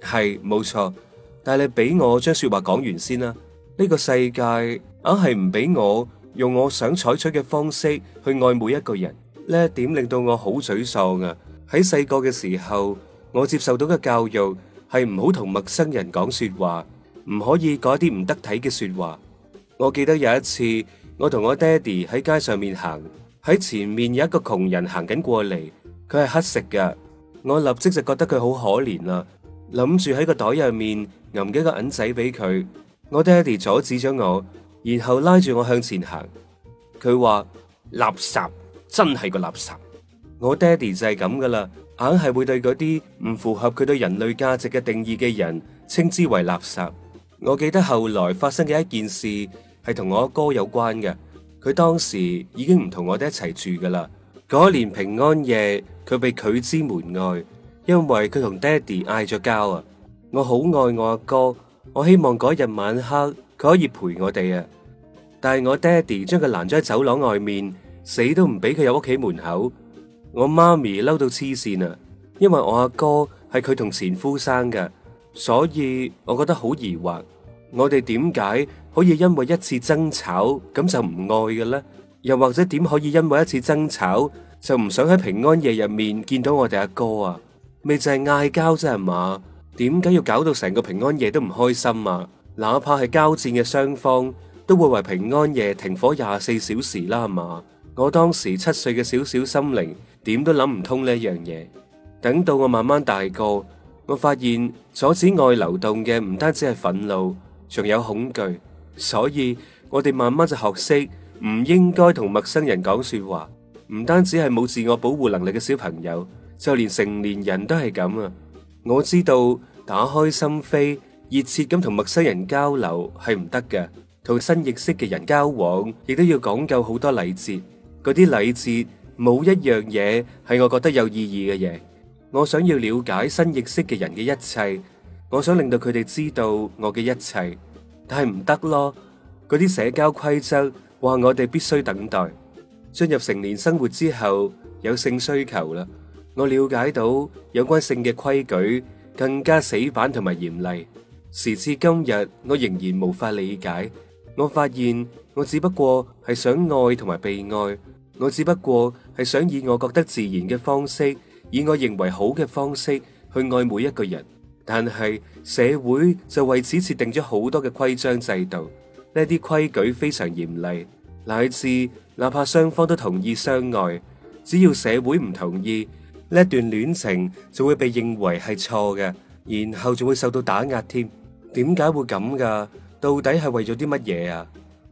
係冇錯，但係你俾我將說話講完先啦。呢個世界硬係唔俾我用我想採取嘅方式去愛每一個人，呢一點令到我好沮喪啊！喺細個嘅時候，我接受到嘅教育係唔好同陌生人講說話，唔可以講啲唔得體嘅說話。我記得有一次，我同我爹哋喺街上面行，喺前面有一個窮人行緊過嚟，佢係乞食㗎。我立即就覺得佢好可憐啦，諗住喺個袋入面揞幾個銀仔俾佢。我爹哋阻止咗我，然後拉住我向前行。佢話垃圾，真係個垃圾。我爹哋就係咁噶啦，硬係會對嗰啲唔符合佢對人類價值嘅定義嘅人稱之為垃圾。我記得後來發生嘅一件事係同我阿哥有關嘅。佢當時已經唔同我哋一齊住噶啦。嗰年平安夜，佢被拒之門外，因為佢同爹哋嗌咗交啊！我好愛我阿哥，我希望嗰日晚黑佢可以陪我哋啊！但係我爹哋將佢攔咗喺走廊外面，死都唔俾佢入屋企門口。我媽咪嬲到黐線啊！因為我阿哥係佢同前夫生嘅，所以我覺得好疑惑，我哋點解可以因為一次爭吵咁就唔愛嘅咧？又或者點可以因為一次爭吵就唔想喺平安夜入面見到我哋阿哥啊？咪就係嗌交啫係嘛？點解要搞到成個平安夜都唔開心啊？哪怕係交戰嘅雙方都會為平安夜停火24小時啦係嘛？我當時7歲嘅小小心靈點都諗唔通呢樣嘢。等到我慢慢大個，我發現阻止愛流動嘅唔單止係憤怒，仲有恐懼。所以我哋慢慢就學識唔應該同陌生人講說話。唔單止係冇自我保護能力嘅小朋友，就連成年人都係咁啊！我知道打開心扉，熱切咁同陌生人交流係唔得嘅，同新認識嘅人交往亦都要講究好多禮節。嗰啲禮節冇一樣嘢係我覺得有意義嘅嘢。我想要了解新認識嘅人嘅一切，我想令到佢哋知道我嘅一切，但係唔得咯。嗰啲社交規則話我哋必須等待進入成年生活之後有性需求啦。我了解到有關性嘅規矩更加死板同埋嚴厲。時至今日，我仍然無法理解。我發現我只不過係想愛同埋被愛，我只不過係想以我覺得自然嘅方式，以我認為好嘅方式去愛每一個人。但係社會就為此設定咗好多嘅規章制度，呢啲規矩非常嚴厲，乃至哪怕雙方都同意相愛，只要社會唔同意，呢一段戀情就會被認為係錯嘅，然後仲會受到打壓添。點解會咁噶？到底係為咗啲乜嘢啊？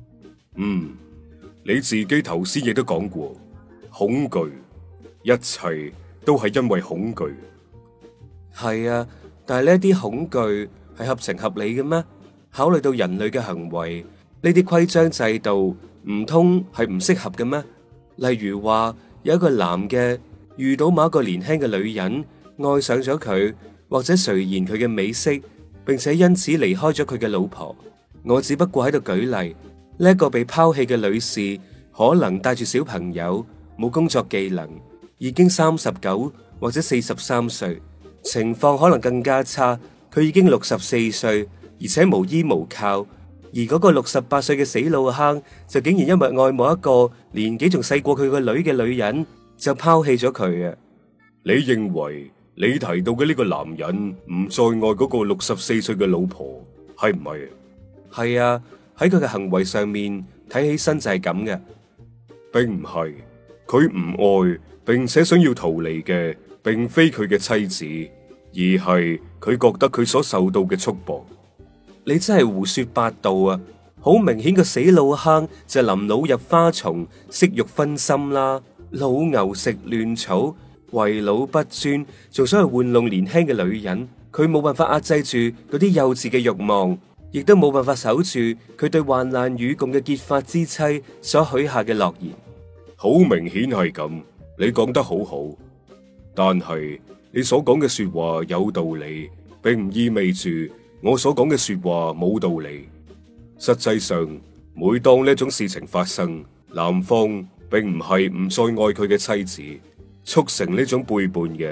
你自己頭先亦都講過，恐懼，一切都係因為恐懼。 係啊，但係呢啲恐懼係合情合理嘅咩？考慮到人類嘅行為，呢啲規章制度唔通係唔適合嘅咩？例如話有一個男嘅遇到某一個年輕嘅女人，愛上咗佢，或者垂涎佢嘅美色，並且因此離開咗佢嘅老婆。我只不過喺度舉例，呢一個被拋棄嘅女士可能帶住小朋友，冇工作技能，已經39或者43歲，情況可能更加差。佢已經64歲，而且無依無靠，而嗰個68歲嘅死老坑就竟然因為愛慕一個年紀仲細過佢個女嘅女人，就拋棄咗佢啊！ 你認為你提到嘅呢個男人唔再愛嗰個64歲嘅老婆，係唔係？ 係啊，喺佢嘅行為上面睇起身就係咁嘅。 並唔係，佢唔愛並且想要逃離嘅，並非佢嘅妻子，而係佢覺得佢所受到嘅束縛。 你真係胡說八道啊！好明顯個死老坑就臨老入花叢，色欲熏心啦，老牛食嫩草，為老不尊，仲想去玩弄年輕嘅女人。佢冇辦法壓制住嗰啲幼稚嘅慾望，亦都冇辦法守住佢對患難與共嘅結髮之妻所許下嘅諾言。 好明顯係咁，你講得好好，但係你所講嘅說話有道理，並唔意味住我所講嘅說話冇道理。實際上，每當呢種事情發生，男方並唔係唔再愛佢嘅妻子，促成呢種背叛嘅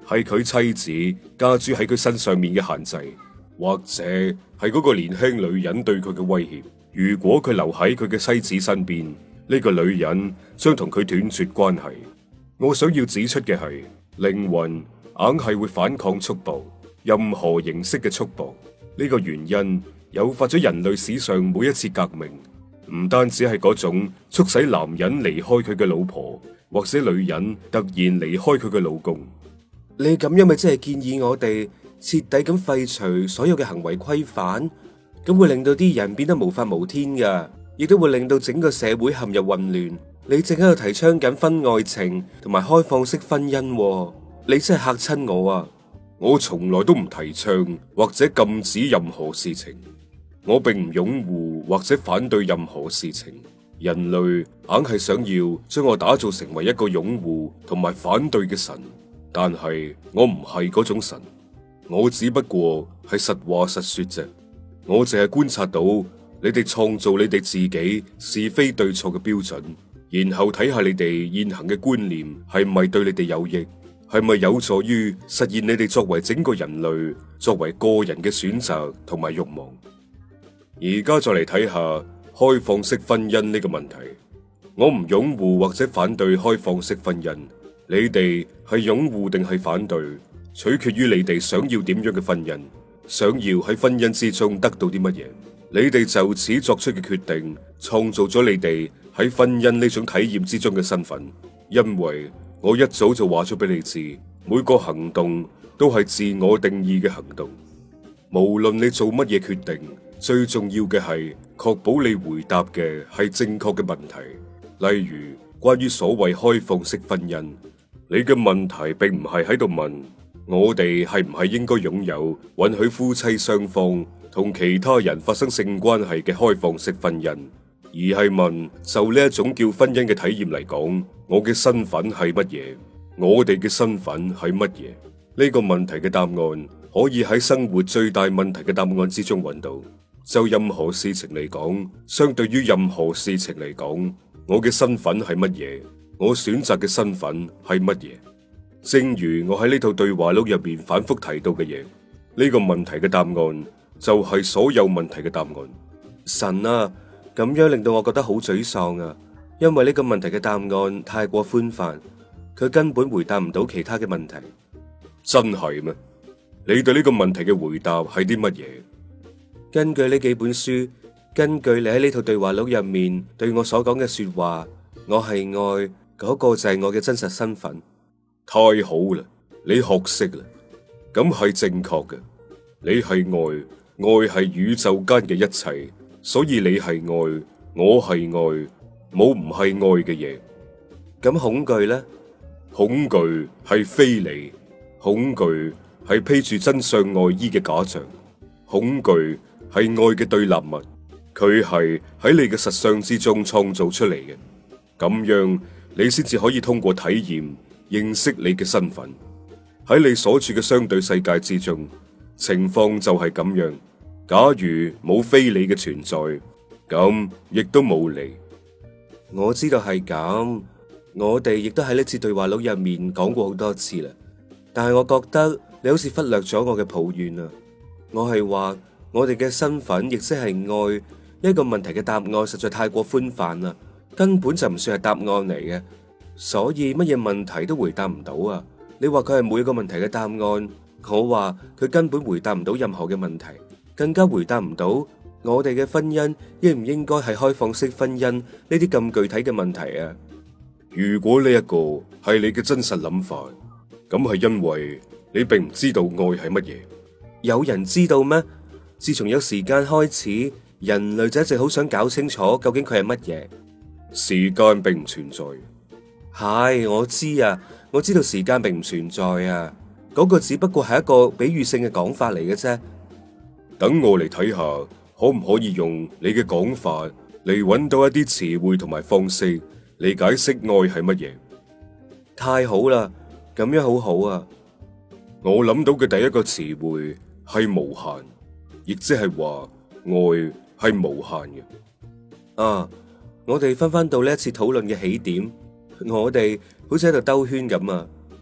係佢妻子加諸喺佢身上面嘅限制，或者係嗰個年輕女人對佢嘅威脅。如果佢留喺佢嘅妻子身邊，呢個女人將同佢斷絕關係。我想要指出嘅係，靈魂硬係會反抗束縛，任何形式嘅束縛。呢個原因誘發咗人類史上每一次革命，唔單止係嗰種促使男人離開佢嘅老婆，或者女人突然離開佢嘅老公。 你咁樣咪即係建議我哋徹底咁廢除所有嘅行為規範，咁會令到啲人變得無法無天噶，亦都會令到整個社會陷入混亂。你正喺度提倡緊婚外情同埋開放式婚姻喎，你真係嚇親我啊！ 我從來都唔提倡或者禁止任何事情，我並唔擁護或者反對任何事情。人類硬係想要將我打造成為一個擁護同埋反對嘅神，但係我唔係嗰種神，我只不過係實話實說啫。我淨係觀察到你哋創造你哋自己是非對錯嘅標準，然後睇下你哋現行嘅觀念係咪對你哋有益，係咪有助於實現你哋作為整個人類、作為個人嘅選擇同埋慾望。而家再嚟睇下開放式婚姻呢個問題，我唔擁護或者反對開放式婚姻，你哋係擁護定係反對，取決於你哋想要點樣嘅婚姻，想要喺婚姻之中得到啲乜嘢，你哋就此作出嘅決定，創造咗你哋喺婚姻呢種體驗之中嘅身份。因為我一早就話咗俾你知，每個行動都係自我定義嘅行動，無論你做乜嘢決定，最重要嘅係確保你回答嘅係正確嘅問題。例如關於所謂開放式婚姻，你嘅問題並唔係喺度問我哋係唔係應該擁有允許夫妻雙方同其他人發生性關係嘅開放式婚姻，而係問就呢一種叫婚姻嘅體驗嚟講，我嘅身份係乜嘢？我哋嘅身份係乜嘢？呢個問題嘅答案可以喺生活最大問題嘅答案之中揾到。就任何事情嚟講，相對於任何事情嚟講，我嘅身份係乜嘢？我選擇嘅身份係乜嘢？正如我喺呢套對話錄入面反覆提到嘅嘢，呢個問題嘅答案就係所有問題嘅答案。 神啊，咁樣令到我覺得好沮喪啊！因為呢個問題嘅答案太過寬泛，佢根本回答唔到其他嘅問題。 真係咩？你對呢個問題嘅回答係啲乜嘢？ 根據呢幾本書，根據你喺呢套對話錄入面對我所講嘅說話，我係愛，嗰個就係我嘅真實身份。 太好啦，你學識啦，咁係正確嘅。你係愛，愛係宇宙間嘅一切，所以你係愛，我係愛，冇唔係愛嘅嘢。 咁恐懼呢？ 恐懼係非你，恐懼係披住真相外衣嘅假象，恐懼係愛嘅對立物，佢係喺你嘅實相之中創造出嚟嘅，咁樣你先至可以通過體驗認識你嘅身份。喺你所處嘅相對世界之中，情況就係咁樣。假如冇非你嘅存在，咁亦都冇你。 我知道係咁，我哋亦都喺呢次對話錄入面講過好多次啦。但係我覺得你好似忽略咗我嘅抱怨啊！我係話我哋嘅身份亦即係愛，呢個問題嘅答案實在太過寬泛啦，根本就唔算係答案嚟嘅，所以乜嘢問題都回答唔到啊！你話佢係每個問題嘅答案，我話佢根本回答唔到任何嘅問題，更加回答唔到我哋嘅婚姻應唔應該係開放式婚姻呢啲咁具體嘅問題啊！ 如果呢一個係你嘅真實諗法，咁係因為你並唔知道愛係乜嘢。 有人知道咩？自從有時間開始，人類就一直好想搞清楚究竟佢係乜嘢。 時間並唔存在。 係，我知啊，我知道時間並唔存在啊，嗰個只不過係一個比喻性嘅講法嚟嘅啫。 等我嚟睇下，可唔可以用你嘅講法嚟揾到一啲詞彙同埋方式嚟解釋愛係乜嘢？ 太好啦，咁樣好好啊！ 我諗到嘅第一個詞彙係無限，亦即係話愛係無限嘅。 啊，我哋翻到呢一次討論嘅起點，我哋好似喺度兜圈咁啊！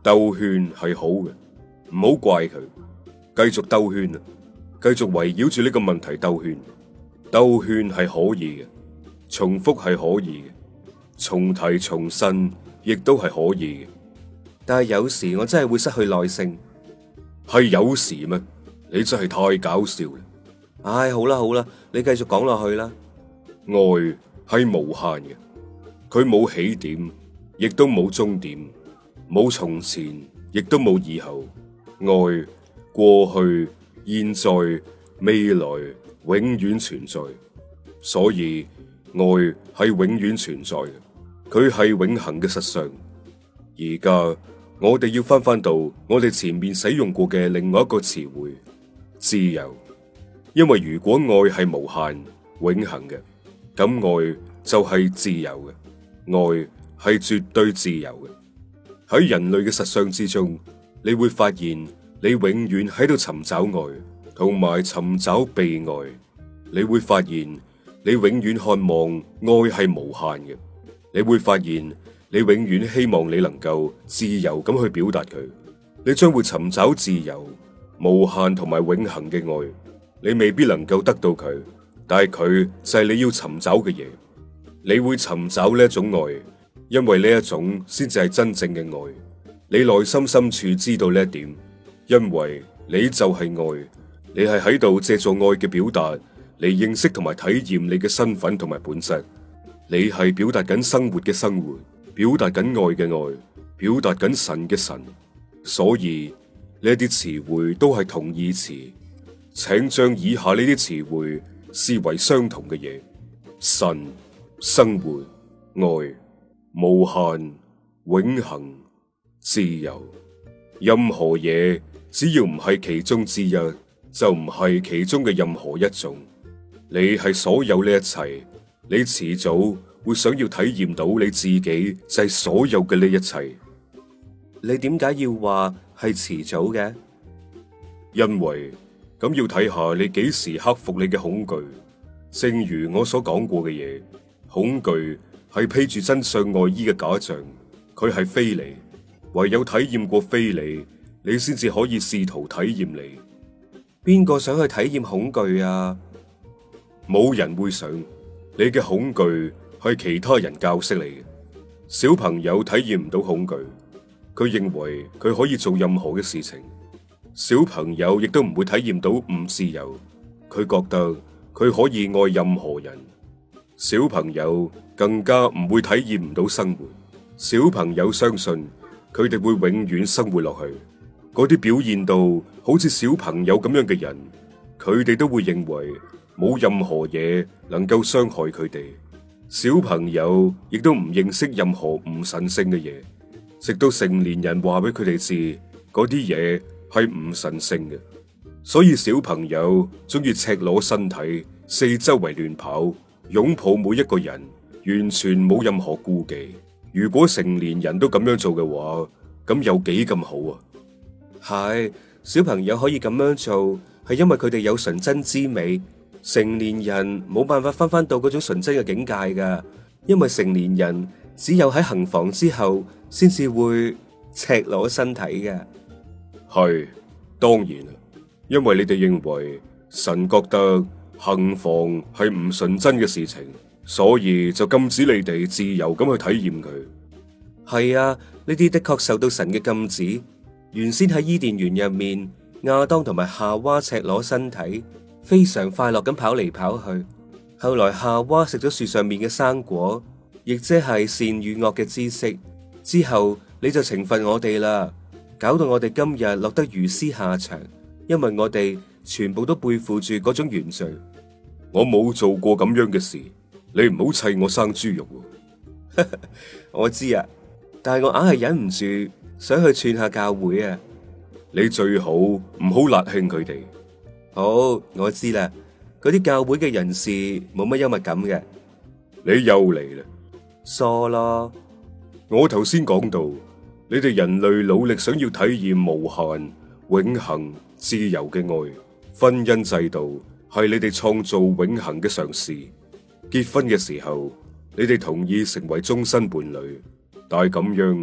兜圈係好嘅，唔好怪佢，繼續兜圈啊，繼續圍繞住呢個問題兜圈。兜圈係可以嘅，重複係可以嘅，重提重申亦都係可以嘅。 但係有時我真係會失去耐性。 係有時咩？你真係太搞笑啦！ 唉，好啦好啦，你繼續講落去啦。 愛係無限嘅，佢冇起點，亦都冇終點，冇從前，亦都冇以後。愛過去、現在、未來永遠存在，所以愛係永遠存在嘅，佢係永恆嘅實相。而家我哋要翻到我哋前面使用過嘅另外一個詞彙——自由。因為如果愛係無限、永恆嘅，咁愛就係自由嘅，愛係絕對自由嘅。喺人類嘅實相之中，你會發現你永遠喺度尋找愛，同埋尋找被愛。你會發現你永遠渴望愛係無限嘅，你會發現你永遠希望你能夠自由咁去表達佢。你將會尋找自由、無限同埋永恆嘅愛。你未必能夠得到佢，但係佢就係你要尋找嘅嘢。你會尋找呢一種愛，因為呢一種先至係真正嘅愛。你內心深處知道呢一點，因為你就係愛。你係喺度借助愛嘅表達嚟認識同埋體驗你嘅身份同埋本質。你係表達緊生活嘅生活，表達緊愛嘅愛，表達緊神嘅神。所以呢一啲詞彙都係同義詞。請將以下呢啲詞彙視為相同嘅嘢：神、生活、愛、無限、永恆、自由。任何嘢只要唔係其中之一，就唔係其中嘅任何一種。你係所有呢一切，你遲早會想要體驗到你自己就係所有嘅呢一切。 你點解要話係遲早嘅？ 因為咁要睇下你幾時克服你嘅恐懼。正如我所講過嘅嘢，恐懼係披住真相外衣嘅假象，佢係非你。唯有體驗過非你，你先至可以試圖體驗你。 邊個想去體驗恐懼啊？ 冇人會想。你嘅恐懼係其他人教識你嘅。小朋友體驗唔到恐懼，佢認為佢可以做任何嘅事情。小朋友亦都唔會體驗到唔自由，佢覺得佢可以愛任何人。小朋友更加唔會體驗唔到生活。小朋友相信佢哋會永遠生活落去。嗰啲表現到好似小朋友咁樣嘅人，佢哋都會認為冇任何嘢能夠傷害佢哋。小朋友亦都唔認識任何唔神聖嘅嘢，直到成年人話俾佢哋知嗰啲嘢係唔神聖嘅。所以小朋友中意赤裸身體，四周圍亂跑，擁抱每一個人，完全冇任何顧忌。如果成年人都咁樣做嘅話，咁有幾咁好啊？ 係，小朋友可以咁樣做，係因為佢哋有純真之美。成年人冇辦法翻到嗰種純真嘅境界噶，因為成年人只有喺行房之後，先至會赤裸身體嘅。 係，當然啦，因為你哋認為神覺得行房係唔純真嘅事情，所以就禁止你哋自由咁去體驗佢。 係啊，呢啲的確受到神嘅禁止。原先喺伊甸園入面，亞當同埋夏娃赤裸身體，非常快樂咁跑嚟跑去。後來夏娃食咗樹上面嘅生果，亦即係善與惡嘅知識。之後你就懲罰我哋啦，搞到我哋今日落得如斯下場，因為我哋全部都背負住嗰種原罪。 我冇做過咁樣嘅事，你唔好砌我生豬肉。 我知啊，但係我硬係忍唔住想去串下教會啊。 你最好唔好辣興佢哋。 好，我知啦，嗰啲教會嘅人士冇乜幽默感嘅。 你又嚟啦， 傻咯。 我頭先講到，你哋人類努力想要體驗無限、永恆、自由嘅愛，婚姻制度係你哋創造永恆嘅嘗試。結婚嘅時候，你哋同意成為終身伴侶，但係咁樣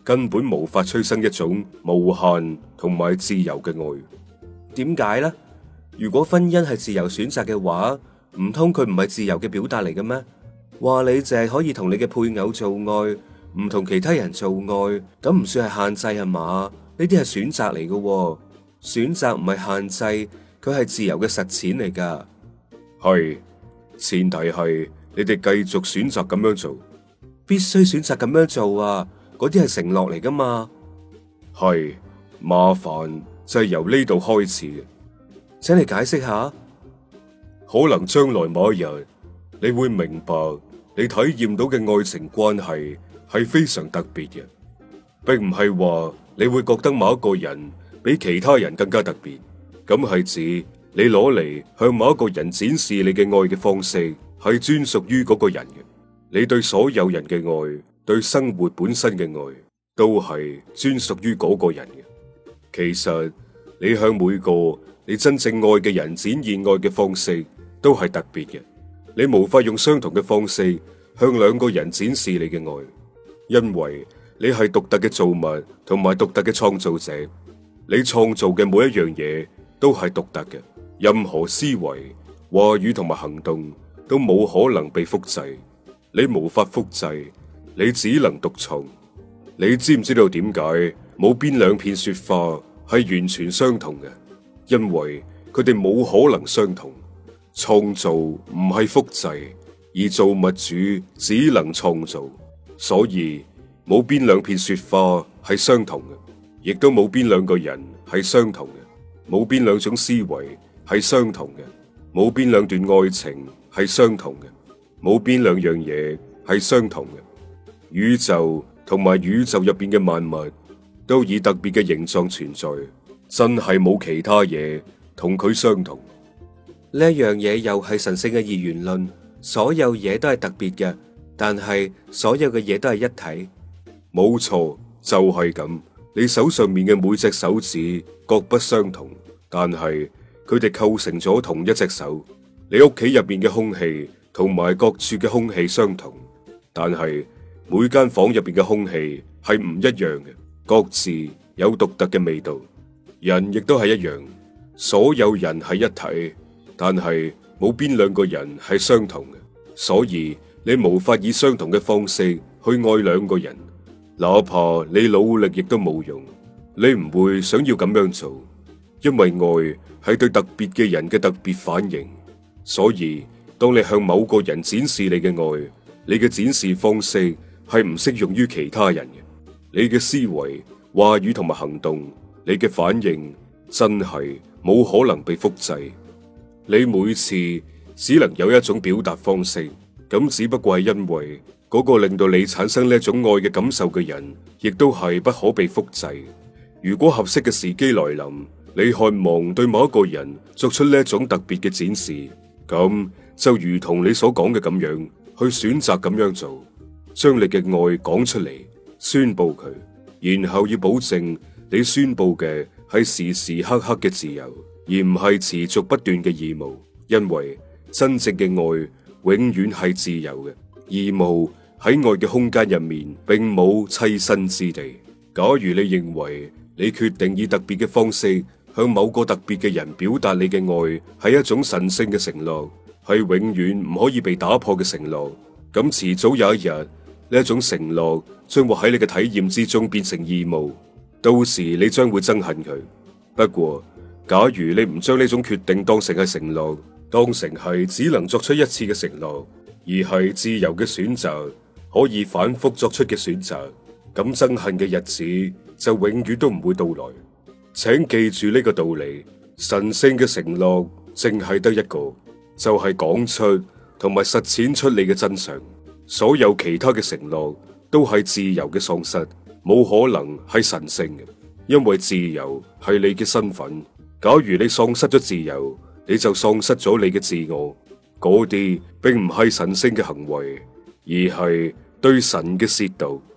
根本無法催生一種無限同埋自由嘅愛。 點解呢？如果婚姻係自由選擇嘅話，唔通佢唔係自由嘅表達嚟嘅咩？話你淨係可以同你嘅配偶做愛，唔同其他人做愛，咁唔算係限制係嘛？呢啲係選擇嚟嘅喎，選擇唔係限制，佢係自由嘅實踐嚟噶。 係，前提係你哋繼續選擇咁樣做， 必須選擇咁樣做啊！嗰啲係承諾嚟噶嘛？ 係，麻煩就係由呢度開始嘅。 請你解釋下。 可能將來某一日，你會明白你體驗到嘅愛情關係係非常特別嘅，並唔係話你會覺得某一個人比其他人更加特別。咁係指你攞嚟向某一個人展示你嘅愛嘅方式係專屬於嗰個人嘅。你對所有人嘅愛，對生活本身嘅愛，都係專屬於嗰個人嘅。其實你向每個你真正愛嘅人展現愛嘅方式都係特別嘅。你無法用相同嘅方式向兩個人展示你嘅愛，因為你係獨特嘅造物同埋獨特嘅創造者。你創造嘅每一樣嘢都係獨特嘅，任何思維、話語同埋行動都冇可能被複製。你無法複製，你只能獨創。你知唔知道點解冇邊兩片雪花係完全相同嘅？因為佢哋冇可能相同。創造唔係複製，而造物主只能創造，所以冇邊兩片雪花係相同嘅，亦都冇邊兩個人係相同嘅，冇邊兩種思維係相同嘅，冇邊兩段愛情係相同嘅，冇邊兩樣嘢係相同嘅。宇宙同埋宇宙入邊嘅萬物都以特別嘅形狀存在，真係冇其他嘢同佢相同。 呢一樣嘢又係神聖嘅二元論，所有嘢都係特別嘅，但係所有嘅嘢都係一體。 冇錯，就係咁。你手上面嘅每隻手指各不相同，但係佢哋構成咗同一隻手。你屋企入邊嘅空氣同埋各處嘅空氣相同，但係每間房入邊嘅空氣係唔一樣嘅，各自有獨特嘅味道。人亦都係一樣，所有人係一體。但係冇邊兩個人係相同嘅，所以你無法以相同嘅方式去愛兩個人，哪怕你努力亦都冇用。你唔會想要咁樣做，因為愛係對特別嘅人嘅特別反應。所以當你向某個人展示你嘅愛，你嘅展示方式係唔適用於其他人嘅。你嘅思維、話語同埋行動，你嘅反應真係冇可能被複製。你每次只能有一種表達方式，咁只不過係因為嗰個令到你產生呢一種愛嘅感受嘅人，亦都係不可被複製。如果合適嘅時機來臨，你渴望對某一個人作出呢一種特別嘅展示，咁就如同你所講嘅咁樣，去選擇咁樣做，將你嘅愛講出嚟，宣布佢，然後要保證你宣布嘅係時時刻刻嘅自由，而唔係持續不斷嘅義務，因為真正嘅愛永遠係自由嘅。義務喺愛嘅空間入面並冇棲身之地。假如你認為你決定以特別嘅方式向某個特別嘅人表達你嘅愛係一種神聖嘅承諾，係永遠唔可以被打破嘅承諾，咁遲早有一日呢一種承諾將會喺你嘅體驗之中變成義務，到時你將會憎恨佢。不過假如你唔將呢種決定當成係承諾，當成係只能作出一次嘅承諾，而係自由嘅選擇，可以反覆作出嘅選擇，咁憎恨嘅日子就永遠都唔會到來。請記住呢個道理，神聖嘅承諾淨係得一個，就係講出同埋實踐出你嘅真相。所有其他嘅承諾都係自由嘅喪失，冇可能係神聖嘅，因為自由係你嘅身份。假如你喪失咗自由，你就喪失咗你嘅自我。嗰啲並唔係神聖嘅行為，而係對神嘅褻瀆。